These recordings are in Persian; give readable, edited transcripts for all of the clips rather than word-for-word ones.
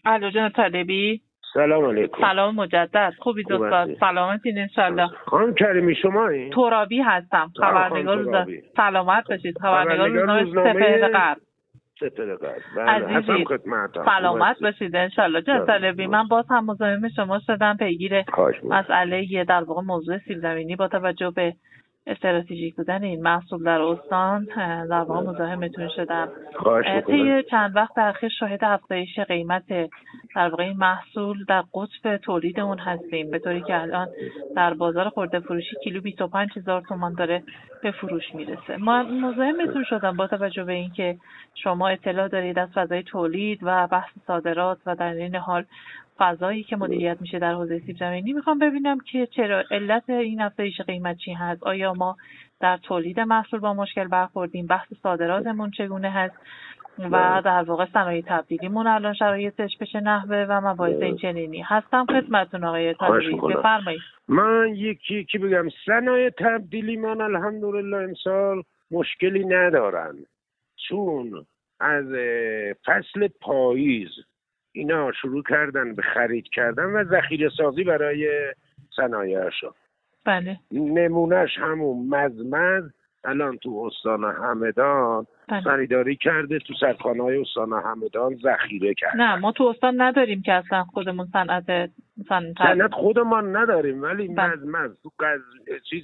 الو جان طالبی. سلام علیکم. سلام مجدد. خوبی دوستا؟ سلامتین انشالله. خانم کریمی شمایی؟ ترابی هستم، خبرنگار روزنامه. سلامت باشید. خبرنگار روزنامه سپهر غرب. سپهر غرب. بله هستم خدمتتون. سلامت باشید انشالله. جان طالبی، من باز هم مزاحم شما شدم پیگیر مسئله در واقع موضوع سیب زمینی با توجه به استراتژیک بودن این محصول در استان در واقع مزاحمتون شدم. طی چند وقت اخیر شاهد افزایش قیمت در واقع این محصول در قطب تولید اون هستیم، به طوری که الان در بازار خرده فروشی کیلو 25000 تومان داره به فروش میرسه. من مزاحمتون شدم با توجه به اینکه شما اطلاع دارید از فضای تولید و بحث صادرات و در این حال فضایی که مدیریت میشه در حوزه سیب زمینی. میخوام ببینم که چرا علت این افزایش قیمت چی هست؟ آیا ما در تولید محصول با مشکل برخوردیم؟ بحث صادراتمون چگونه هست؟ و در واقع صنایع تبدیلیمون الان شرایطش به چه نحوه و مباحث این چنینی. هستم خدمتتون آقای طالبی، بفرمایید. من یکی بگم صنایع تبدیلی من الحمدلله امسال مشکلی ندارن، چون از فصل پاییز اینا شروع کردن به خرید کردن و ذخیره سازی برای صنایعشون. بله. نمونهش همون مزمز الان تو استان همدان خریداری کرده، تو سرخانه‌های استان همدان ذخیره کرده. نه ما تو استان نداریم که اصلا خودمون صنعت خودمان نداریم، ولی مزمز تو چیز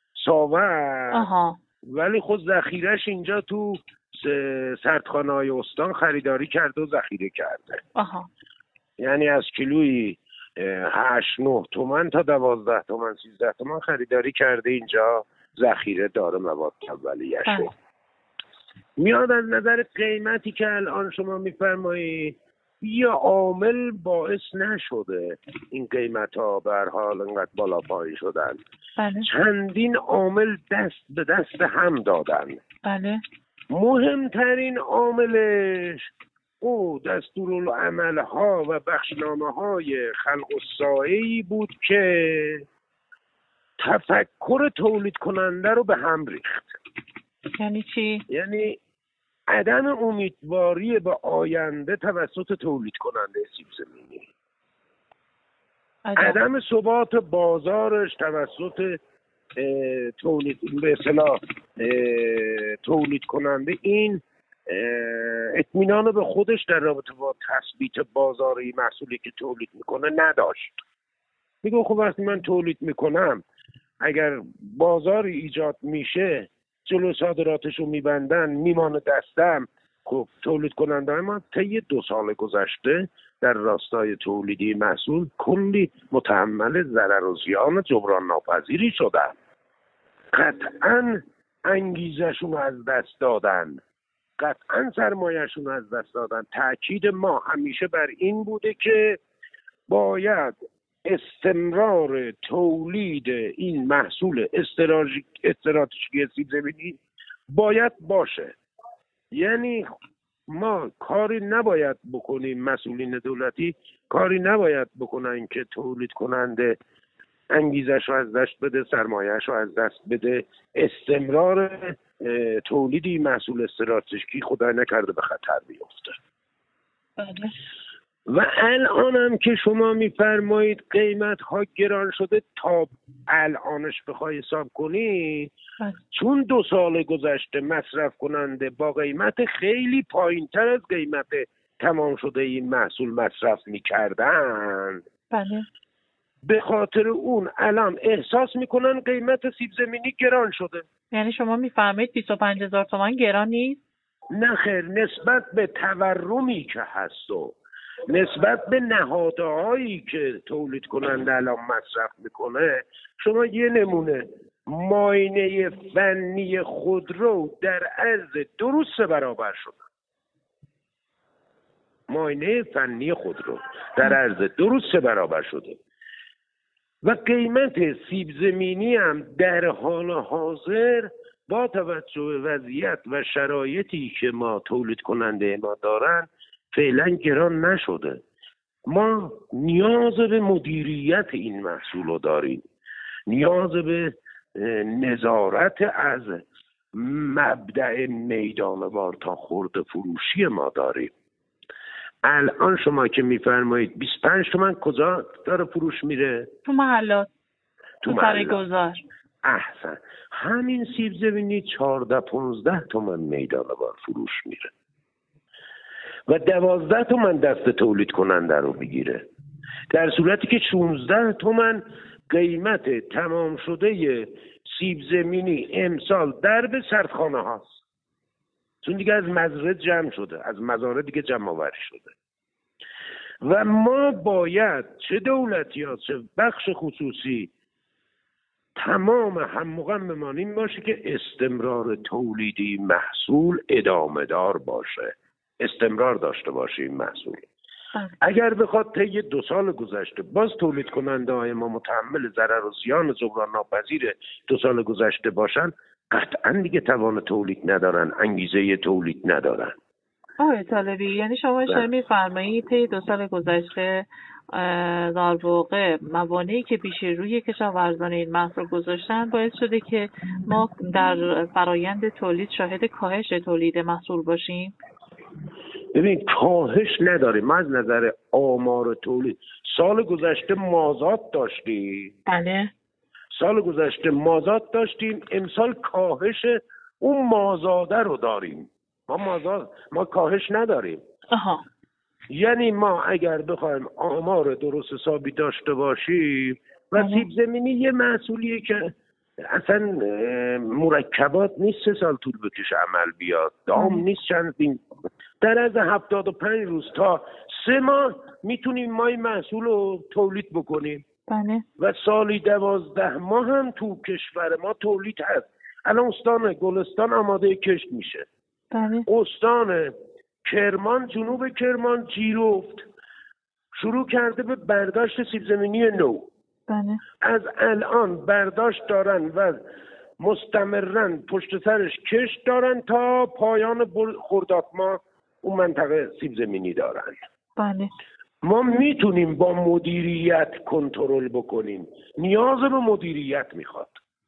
ساور ولی خود ذخیرش اینجا تو سردخانه‌های استان خریداری کرده و ذخیره کرده. یعنی از کیلویی 8-9 تومن تا 12 تومن 13 تومن خریداری کرده، اینجا ذخیره داره مواد اولیه‌شو. میاد از نظر قیمتی که الان شما میفرمایید یا عامل باعث نشده این قیمت‌ها به هر حال انقدر بالا پایین شدن. بله. چندین عامل دست به دست هم دادن. بله. مهمترین عاملش او دستورالعمل‌ها و بخشنامه‌های خلق الساعه‌ای بود که تفکر تولید کننده رو به هم ریخت. یعنی چی؟ یعنی عدم امیدواری به آینده توسط تولید کننده سیب زمینی، عدم ثبات بازارش توسط تولید به اصطلاح تولید کننده، این اطمینان به خودش در رابطه با تثبیت بازاری محصولی که تولید میکنه نداشت. میگه خب وقتی من تولید میکنم اگر بازاری ایجاد میشه جلو صادراتش رو میبندن میمانه دستم. خب تولید کننده ما طی 2 سال گذشته در راستای تولیدی محصول کلی متحمل ضرر و زیان جبران ناپذیری شدن. قطعاً انگیزشون از دست دادن، قطعاً سرمایه‌شون از دست دادن. تأکید ما همیشه بر این بوده که باید استمرار تولید این محصول استراتژیک سیب زمینی باید باشه. یعنی ما کاری نباید بکنیم، مسئولین دولتی کاری نباید بکنن که تولید کننده انگیزش رو از دست بده، سرمایه‌اش رو از دست بده. استمرار تولیدی محصول استراتژیکی خدای نکرده به خطر بیفته. بله. و الان هم که شما میفرمایید قیمت ها گران شده، تا الانش بخوای حساب کنی چون 2 سال گذشته مصرف کننده با قیمت خیلی پایین تر از قیمت تمام شده این محصول مصرف میکردن. بله. به خاطر اون الان احساس میکنن قیمت سیب زمینی گران شده. یعنی شما میفهمید 25000 تومان گران نیست؟ نه خیر، نسبت به تورمی که هست و نسبت به نهادهایی که تولید کننده الان مصرف میکنه، شما یه نمونه معاینه فنی خودرو در عرض 2 روز 3 برابر شد. معاینه فنی خودرو در عرض 2 روز 3 برابر شده و قیمت سیب زمینی هم در حال حاضر با توجه به وضعیت و شرایطی که ما تولید کننده ما دارن فعلا گران نشده. ما نیاز به مدیریت این محصول رو داریم، نیاز به نظارت از مبدأ میدانوار تا خرده فروشی ما داریم. الان شما که میفرمایید 25 تومن کجا داره فروش میره؟ تو محلات، تو سر گذار. احسن. همین سیب زمینی 14-15 تومن میدان بار فروش میره و 12 تومن دست تولید کننده رو بگیره، در صورتی که 16 تومن قیمت تمام شده سیب زمینی امسال در به سردخانه هاست، چون دیگه از مزرعه جمع شده، از مزارع دیگه جمع آوری شده. و ما باید چه دولتی ها چه بخش خصوصی تمام هممغممان این باشه که استمرار تولیدی محصول ادامه دار باشه، استمرار داشته باشه این محصول. اگر بخواد طی 2 سال گذشته باز تولید کننده های ما متحمل ضرر و زیان جبران ناپذیر 2 سال گذشته باشن، قطعا دیگه توان تولید ندارن، انگیزه تولید ندارن. آقای طالبی، یعنی شما اشاره می‌فرمایید طی 2 سال گذشته در واقع موانعی که پیش روی کشاورزان این محصول گذاشتن باعث شده که ما در فرایند تولید شاهد کاهش تولید محصول باشیم؟ ببین کاهش نداریم. ما از نظر آمار تولید سال گذشته مازاد داشتیم. بله. سال گذشته مازاد داشتیم، امسال کاهش اون مازاده رو داریم. ما کاهش نداریم. آها. یعنی ما اگر بخوایم آمار درست حسابی داشته باشیم و سیب زمینی یه محصولیه که اصلا مرکبات نیست 3 سال طول بکشه عمل بیاد، دام نیست چندین، در از 75 روز تا 3 ماه میتونیم ما این محصول رو تولید بکنیم. بله. و سالی 12 ماه هم تو کشور ما تولید هست. الان استان گلستان آماده کشت میشه. بله. استان کرمان، جنوب کرمان جیرفت شروع کرده به برداشت سیب زمینی نو. بله. از الان برداشت دارن و مستمرن پشت سرش کشت دارن تا پایان خرداد ماه اون منطقه سیب زمینی دارن. بله. ما میتونیم با مدیریت کنترل بکنیم، نیاز به مدیریت میخواد.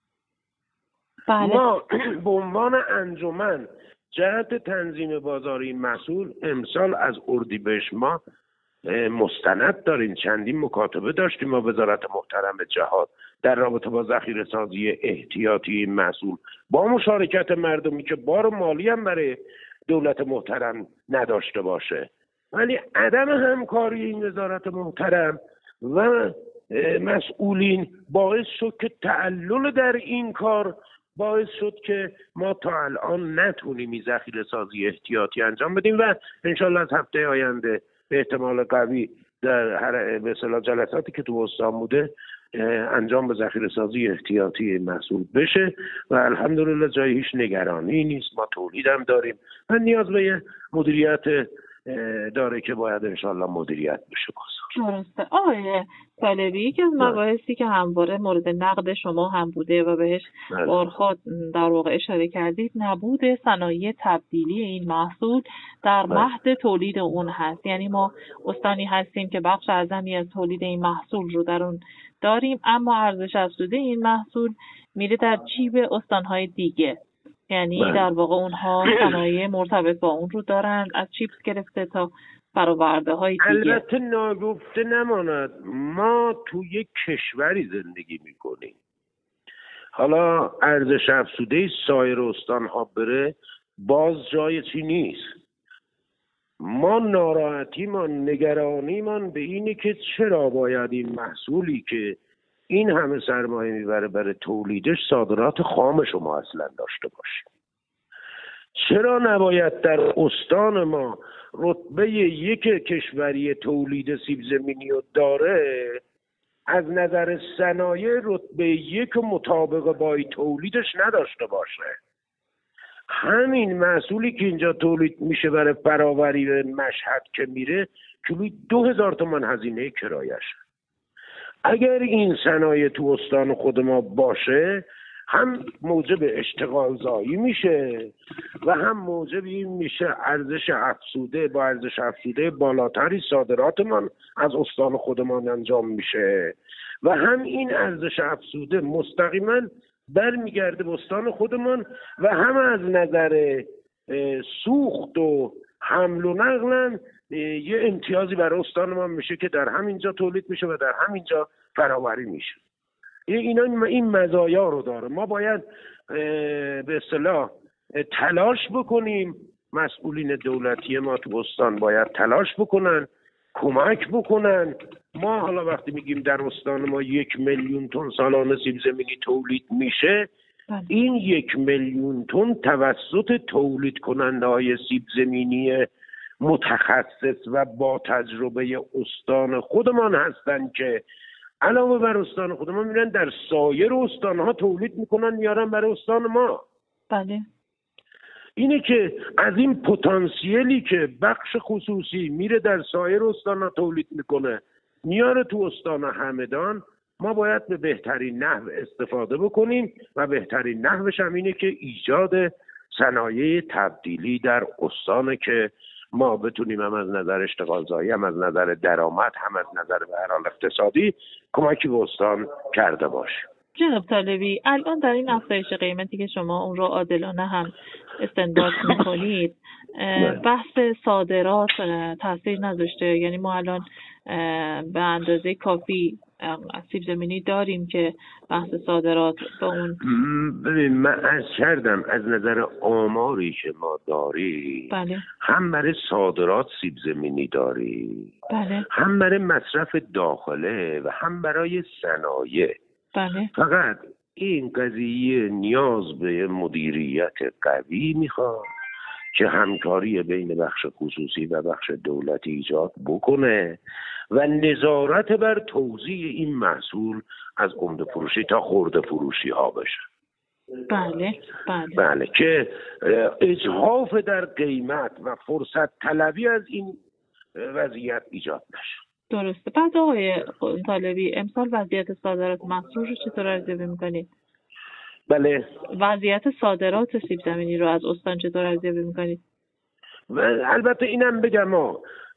بله. ما به عنوان انجمن جهت تنظیم بازاری محصول امسال از اردیبهشت ما مستند داریم، چندین مکاتبه داشتیم با وزارت محترم جهاد در رابطه با ذخیره سازی احتیاطی محصول با مشارکت مردمی که بار مالی هم برای دولت محترم نداشته باشه، ولی عدم همکاری این وزارت محترم و مسئولین باعث شد که تعلل در این کار باعث شد که ما تا الان نتونیم این ذخیره سازی احتیاطی انجام بدیم و انشالله از هفته آینده به احتمال قوی در هر به اصطلاح جلساتی که تو استان بوده انجام به ذخیره سازی احتیاطی محصول بشه و الحمدلله جای هیچ نگرانی نیست. ما تولید هم داریم و نیاز به مدیریت داره که باید انشالله مدیریت بشه. درسته. آقای طالبی، یکی از مباحثی که همواره مورد نقد شما هم بوده و بهش بارها در واقع اشاره کردید نبود صنایع تبدیلی این محصول در مهد تولید اون هست. یعنی ما استانی هستیم که بخش اعظمی از تولید این محصول رو در اون داریم، اما ارزش افزوده این محصول میره در جیب استانهای دیگه. یعنی در واقع اونها صنایع مرتبط با اون رو دارند، از چیپس گرفته تا برآورده های دیگه. البته ناگفته نماند ما تو یک کشوری زندگی میکنیم، حالا ارزش افزوده سایر استانها بره باز جای چی نیست. ما ناراحتیمان، نگرانیمان به اینه که چرا باید این محصولی که این همه سرمایه میبره برای تولیدش صادرات خام شما اصلا داشته باشیم؟ چرا نباید در استان ما رتبه 1 کشوری تولید سیب زمینی رو داره از نظر صنایع رتبه 1 مطابق با تولیدش نداشته باشه؟ همین محصولی که اینجا تولید میشه برای فراوری به مشهد که میره کیلویی 2000 تومان هزینه کرایش. اگر این صنایع تو استان خود ما باشه هم موجب اشتغال زایی میشه و هم موجب این میشه ارزش افزوده با ارزش افزوده بالاتری صادراتمان از استان خودمان انجام میشه و هم این ارزش افزوده مستقیما برمیگرده به استان خودمان و هم از نظر سوخت و حمل و نقل یه امتیازی برای استان ما میشه که در همینجا تولید میشه و در همینجا فراوری میشه. این مزایا رو داره. ما باید به اصطلاح تلاش بکنیم، مسئولین دولتی ما تو استان باید تلاش بکنن، کمک بکنن. ما حالا وقتی میگیم در استان ما 1 میلیون تن سالانه سیب زمینی تولید میشه، این 1 میلیون تن توسط تولید کننده های سیب زمینی متخصص و با تجربه استان خودمان هستن که علاوه بر استان خودمان میرن در سایر استانها تولید میکنن میارن برای استان ما. بله. اینه که از این پتانسیلی که بخش خصوصی میره در سایر استانها تولید میکنه میاره تو استان همدان، ما باید به بهترین نحو استفاده بکنیم و بهترین نحوش هم اینه که ایجاد صنایع تبدیلی در استانه که ما بتونیم هم از نظر اشتغالزایی، هم از نظر درآمد، هم از نظر به هر حال اقتصادی کمکی به استان کرده باشیم. جناب طالبی، الان در این افزایش قیمتی که شما اون رو عادلانه هم استنباط میکنید، بحث صادرات تاثیر نذاشته؟ یعنی ما الان به اندازه کافی سیب زمینی داریم که بحث صادرات به اون؟ ببین، من عرض کردم از نظر آماری که ما داریم، بله. هم برای صادرات سیب زمینی داریم، بله. هم برای مصرف داخله و هم برای صنایع. بله. فقط این قضیه نیاز به مدیریت قوی میخواد که همکاری بین بخش خصوصی و بخش دولتی ایجاد بکنه و نظارت بر توزیع این محصول از عمده فروشی تا خرده فروشی ها بشه. بله. بله. بله، که اجحاف در قیمت و فرصت طلبی از این وضعیت ایجاد نشه. درسته. بعد آقای طالبی، امسال وضعیت صادرات محصول رو چطور ارزیابی میکنید؟ بله، وضعیت صادرات سیب زمینی رو از استان چطور ارزیابی میکنید؟ البته اینم بگم ما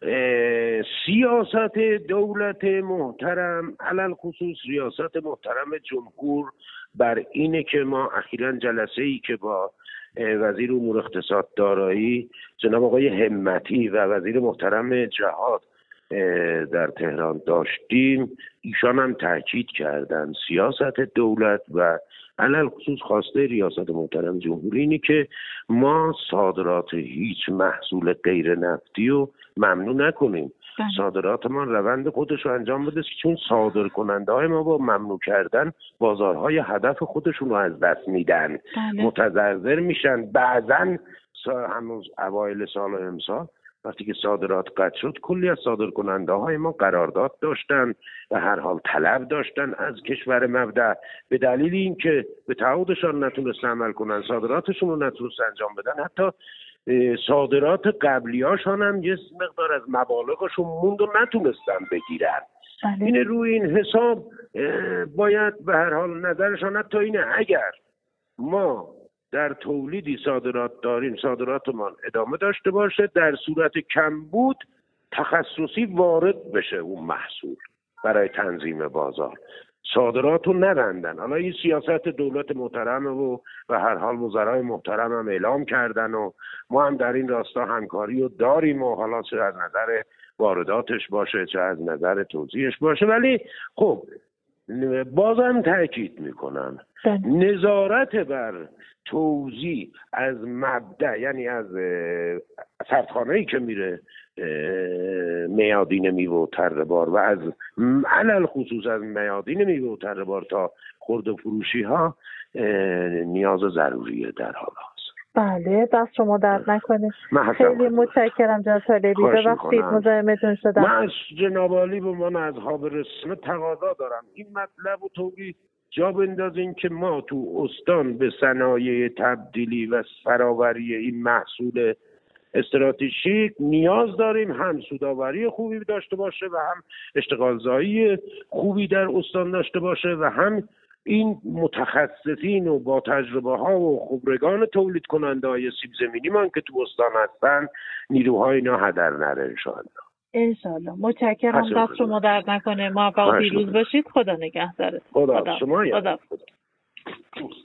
سیاست دولت محترم، علل خصوص ریاست محترم جمهور، بر اینه که ما اخیراً جلسه‌ای که با وزیر امور اقتصاد دارایی جناب آقای همتی و وزیر محترم جهاد در تهران داشتیم، ایشان هم تاکید کردن سیاست دولت و علل خصوص خواسته ریاست محترم جمهوری اینه که ما صادرات هیچ محصول غیر نفتی رو ممنوع نکنیم. صادرات ما روند خودش رو انجام بده، چون صادر کننده های ما با ممنوع کردن بازارهای هدف خودشون رو از دست میدن. متضرر میشن. بعضن هنوز اوایل سال امسال وقتی که صادرات قطع شد، کلی از صادرکننده های ما قرارداد داشتن و هر حال طلب داشتن از کشور مبدأ، به دلیل اینکه به تعهدشان نتونستن عمل کنن، صادراتشون رو نتونستن انجام بدن، حتی صادرات قبلیاشان هم یه مقدار از مبالغشون موند و نتونستن بگیرن. این روی این حساب باید به هر حال نظرشان حتی اینه اگر ما در تولیدی صادرات داریم، صادراتمان ادامه داشته باشه، در صورت کمبود تخصصی وارد بشه اون محصول برای تنظیم بازار، صادرات رو نبندن. حالا این سیاست دولت محترمه و هر حال وزرای محترم هم اعلام کردن و ما هم در این راستا همکاری رو داریم و حالا چه از نظر وارداتش باشه چه از نظر توزیعش باشه. ولی خب بازم تأکید میکنم نظارت بر توزیع از مبدأ، یعنی از سردخانه‌ای که میره میادین میوه و تره بار و از علل خصوص از میادین میوه و تره بار تا خرده فروشی ها نیاز ضروریه در حال حاضر. بله، دست شما درد نکنه. خیلی متشکرم جناب طالبی. ببخشید مزاحمتون شدم. من از جناب عالی به من اصحاب رسمه تقاضا دارم این مطلب رو توی جا بندازین که ما تو استان به صنایع تبدیلی و فراوری این محصول استراتژیک نیاز داریم، هم سودآوری خوبی داشته باشه و هم اشتغالزایی خوبی در استان داشته باشه و هم این متخصصین و با تجربه ها و خبرگان تولید کننده های سیب زمینی من که تو استان هستن نیروهای اینا هدر نره انشالله. متشکرم. دست شما درد نکنه. موفق و پیروز باشید. خدا نگهدارتون. خدا شما.